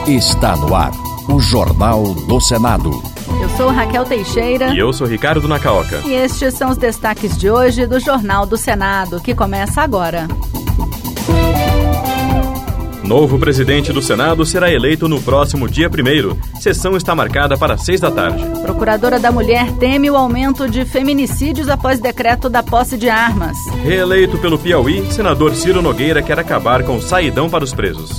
Está no ar o Jornal do Senado. Eu sou Raquel Teixeira. E eu sou Ricardo Nacaoca. E estes são os destaques de hoje do Jornal do Senado, que começa agora. Novo presidente do Senado será eleito no próximo dia 1º. Sessão está marcada para 6 da tarde. Procuradora da Mulher teme o aumento de feminicídios após decreto da posse de armas. Reeleito pelo Piauí, senador Ciro Nogueira quer acabar com o saidão para os presos.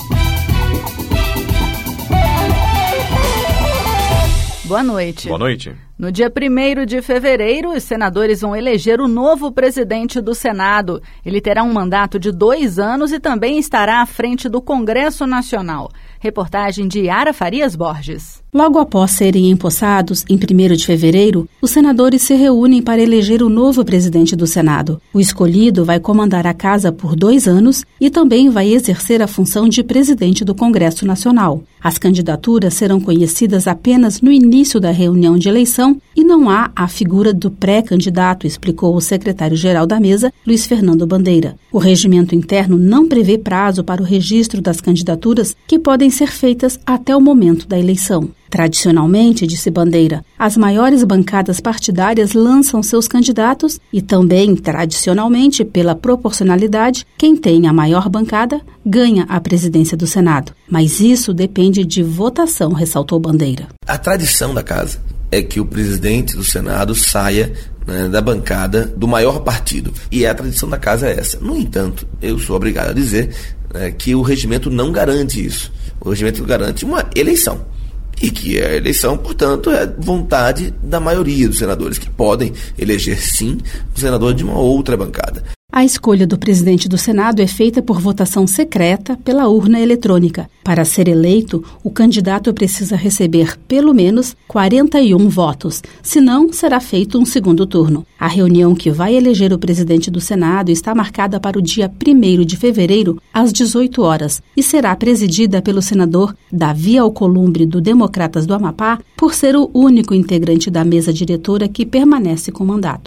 Boa noite. Boa noite. No dia 1º de fevereiro, os senadores vão eleger o novo presidente do Senado. Ele terá um mandato de 2 anos e também estará à frente do Congresso Nacional. Reportagem de Yara Farias Borges. Logo após serem empossados, em 1º de fevereiro, os senadores se reúnem para eleger o novo presidente do Senado. O escolhido vai comandar a casa por 2 anos e também vai exercer a função de presidente do Congresso Nacional. As candidaturas serão conhecidas apenas no início da reunião de eleição e não há a figura do pré-candidato, explicou o secretário-geral da mesa, Luiz Fernando Bandeira. O regimento interno não prevê prazo para o registro das candidaturas, que podem ser feitas até o momento da eleição. Tradicionalmente, disse Bandeira, as maiores bancadas partidárias lançam seus candidatos e também, tradicionalmente, pela proporcionalidade, quem tem a maior bancada ganha a presidência do Senado. Mas isso depende de votação, ressaltou Bandeira. A tradição da casa é que o presidente do Senado saia da bancada do maior partido. E a tradição da casa é essa. No entanto, eu sou obrigado a dizer que o regimento não garante isso. O regimento garante uma eleição. E que a eleição, portanto, é vontade da maioria dos senadores, que podem eleger, sim, um senador de uma outra bancada. A escolha do presidente do Senado é feita por votação secreta pela urna eletrônica. Para ser eleito, o candidato precisa receber pelo menos 41 votos, senão será feito um segundo turno. A reunião que vai eleger o presidente do Senado está marcada para o dia 1º de fevereiro, às 18 horas, e será presidida pelo senador Davi Alcolumbre, do Democratas do Amapá, por ser o único integrante da mesa diretora que permanece com mandato.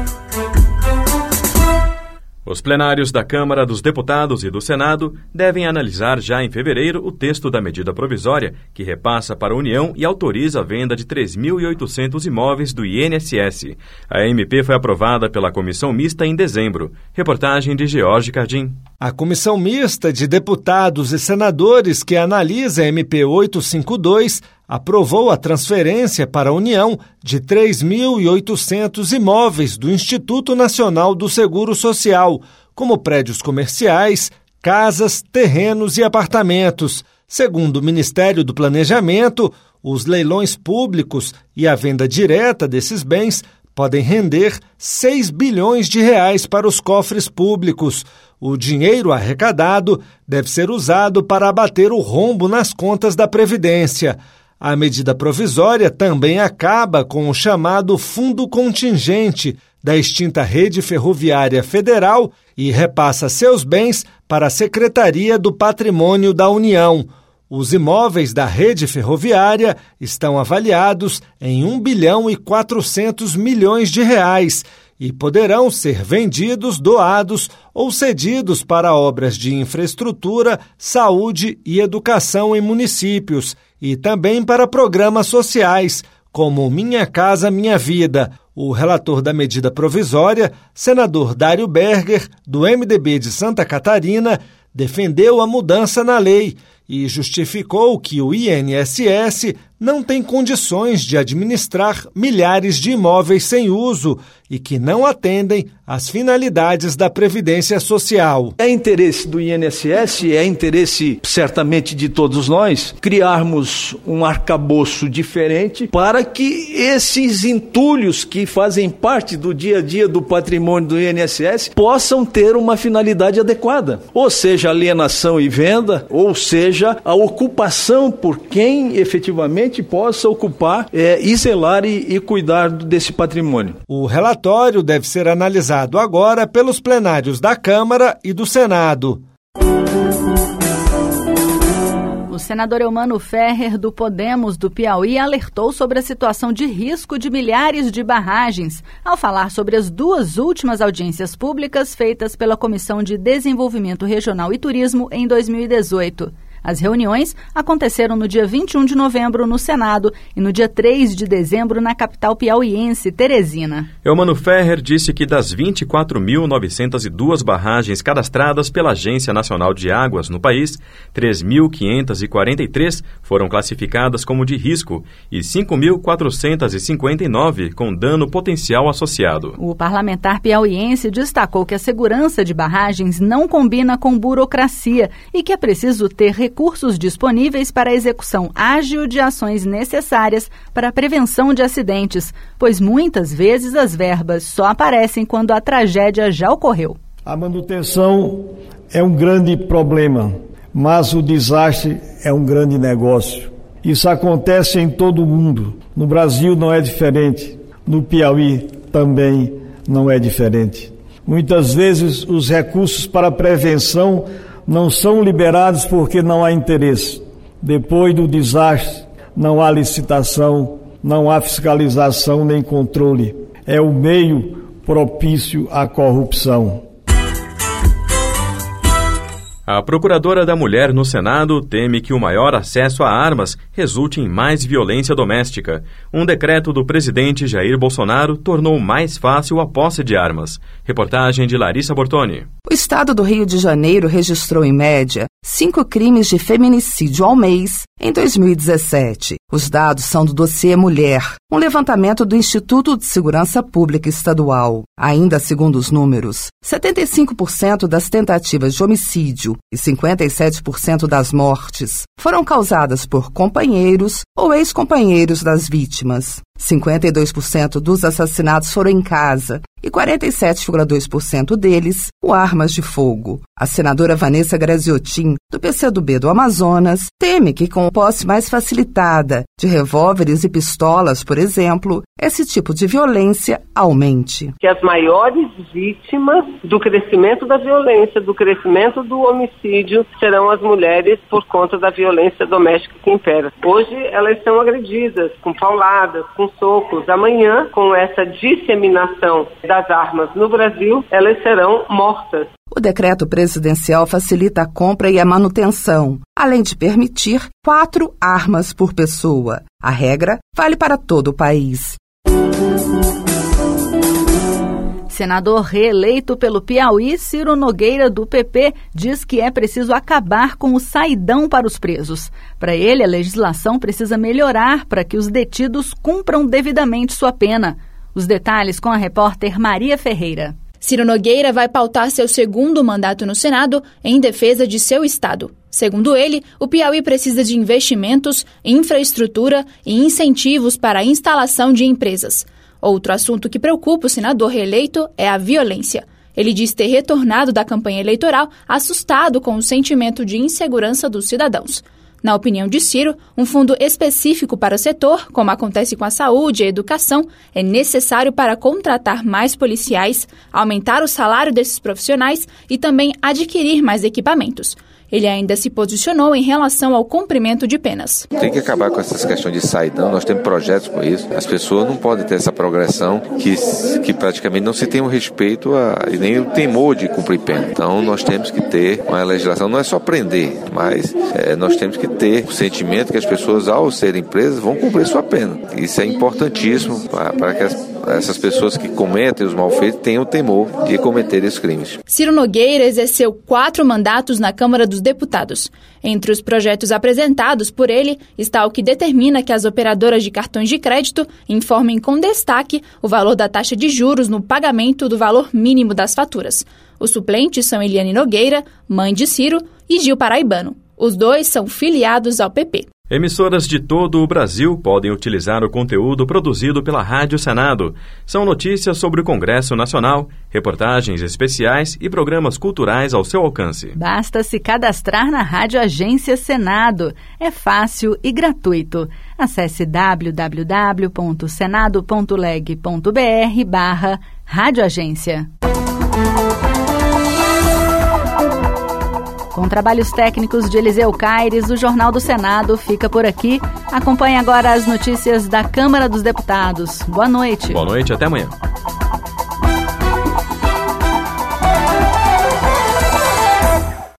Os plenários da Câmara dos Deputados e do Senado devem analisar já em fevereiro o texto da medida provisória que repassa para a União e autoriza a venda de 3.800 imóveis do INSS. A MP foi aprovada pela Comissão Mista em dezembro. Reportagem de George Cardim. A Comissão Mista de Deputados e Senadores que analisa a MP 852 aprovou a transferência para a União de 3.800 imóveis do Instituto Nacional do Seguro Social, como prédios comerciais, casas, terrenos e apartamentos. Segundo o Ministério do Planejamento, os leilões públicos e a venda direta desses bens podem render 6 bilhões de reais para os cofres públicos. O dinheiro arrecadado deve ser usado para abater o rombo nas contas da Previdência. A medida provisória também acaba com o chamado Fundo Contingente da extinta Rede Ferroviária Federal e repassa seus bens para a Secretaria do Patrimônio da União. Os imóveis da rede ferroviária estão avaliados em 1 bilhão e 400 milhões de reais e poderão ser vendidos, doados ou cedidos para obras de infraestrutura, saúde e educação em municípios e também para programas sociais, como Minha Casa Minha Vida. O relator da medida provisória, senador Dário Berger, do MDB de Santa Catarina, defendeu a mudança na lei e justificou que o INSS não tem condições de administrar milhares de imóveis sem uso e que não atendem às finalidades da Previdência Social. É interesse do INSS, é interesse certamente de todos nós, criarmos um arcabouço diferente para que esses entulhos que fazem parte do dia a dia do patrimônio do INSS possam ter uma finalidade adequada. Ou seja, alienação e venda, ou seja, a ocupação por quem efetivamente possa ocupar e zelar e cuidar desse patrimônio. O relatório deve ser analisado agora pelos plenários da Câmara e do Senado. O senador Eumano Ferrer, do Podemos do Piauí, alertou sobre a situação de risco de milhares de barragens, ao falar sobre as 2 últimas audiências públicas feitas pela Comissão de Desenvolvimento Regional e Turismo em 2018. As reuniões aconteceram no dia 21 de novembro no Senado e no dia 3 de dezembro na capital piauiense, Teresina. Eumano Ferrer disse que das 24.902 barragens cadastradas pela Agência Nacional de Águas no país, 3.543 foram classificadas como de risco e 5.459 com dano potencial associado. O parlamentar piauiense destacou que a segurança de barragens não combina com burocracia e que é preciso ter recursos disponíveis para a execução ágil de ações necessárias para a prevenção de acidentes, pois muitas vezes as verbas só aparecem quando a tragédia já ocorreu. A manutenção é um grande problema, mas o desastre é um grande negócio. Isso acontece em todo o mundo. No Brasil não é diferente. No Piauí também não é diferente. Muitas vezes os recursos para prevenção não são liberados porque não há interesse. Depois do desastre, não há licitação, não há fiscalização nem controle. É o meio propício à corrupção. A Procuradora da Mulher no Senado teme que o maior acesso a armas resulte em mais violência doméstica. Um decreto do presidente Jair Bolsonaro tornou mais fácil a posse de armas. Reportagem de Larissa Bortoni. O estado do Rio de Janeiro registrou, em média, 5 crimes de feminicídio ao mês em 2017. Os dados são do dossiê Mulher, um levantamento do Instituto de Segurança Pública Estadual. Ainda segundo os números, 75% das tentativas de homicídio e 57% das mortes foram causadas por companheiros ou ex-companheiros das vítimas. 52% dos assassinatos foram em casa e 47,2% deles com armas de fogo. A senadora Vanessa Graziotin, do PCdoB do Amazonas, teme que com a posse mais facilitada de revólveres e pistolas, por exemplo, esse tipo de violência aumente. Que as maiores vítimas do crescimento da violência, do crescimento do homicídio, serão as mulheres por conta da violência doméstica que impera. Hoje elas são agredidas com pauladas, com socos. Amanhã, com essa disseminação das armas no Brasil, elas serão mortas. O decreto presidencial facilita a compra e a manutenção, além de permitir 4 armas por pessoa. A regra vale para todo o país. Senador reeleito pelo Piauí, Ciro Nogueira, do PP, diz que é preciso acabar com o saidão para os presos. Para ele, a legislação precisa melhorar para que os detidos cumpram devidamente sua pena. Os detalhes com a repórter Maria Ferreira. Ciro Nogueira vai pautar seu segundo mandato no Senado em defesa de seu estado. Segundo ele, o Piauí precisa de investimentos, infraestrutura e incentivos para a instalação de empresas. Outro assunto que preocupa o senador reeleito é a violência. Ele diz ter retornado da campanha eleitoral assustado com o sentimento de insegurança dos cidadãos. Na opinião de Ciro, um fundo específico para o setor, como acontece com a saúde e a educação, é necessário para contratar mais policiais, aumentar o salário desses profissionais e também adquirir mais equipamentos. Ele ainda se posicionou em relação ao cumprimento de penas. Tem que acabar com essas questões de saidão, nós temos projetos com isso. As pessoas não podem ter essa progressão que praticamente não se tem o respeito e nem o temor de cumprir pena. Então nós temos que ter uma legislação, não é só prender, mas nós temos que ter o sentimento que as pessoas, ao serem presas, vão cumprir sua pena. Isso é importantíssimo para que essas pessoas que cometem os malfeitos tenham o temor de cometer esses crimes. Ciro Nogueira exerceu 4 mandatos na Câmara dos Deputados. Entre os projetos apresentados por ele está o que determina que as operadoras de cartões de crédito informem com destaque o valor da taxa de juros no pagamento do valor mínimo das faturas. Os suplentes são Eliane Nogueira, mãe de Ciro, e Gil Paraibano. Os dois são filiados ao PP. Emissoras de todo o Brasil podem utilizar o conteúdo produzido pela Rádio Senado. São notícias sobre o Congresso Nacional, reportagens especiais e programas culturais ao seu alcance. Basta se cadastrar na Rádio Agência Senado. É fácil e gratuito. Acesse www.senado.leg.br/radioagência. Com trabalhos técnicos de Eliseu Caires, o Jornal do Senado fica por aqui. Acompanhe agora as notícias da Câmara dos Deputados. Boa noite. Boa noite, até amanhã.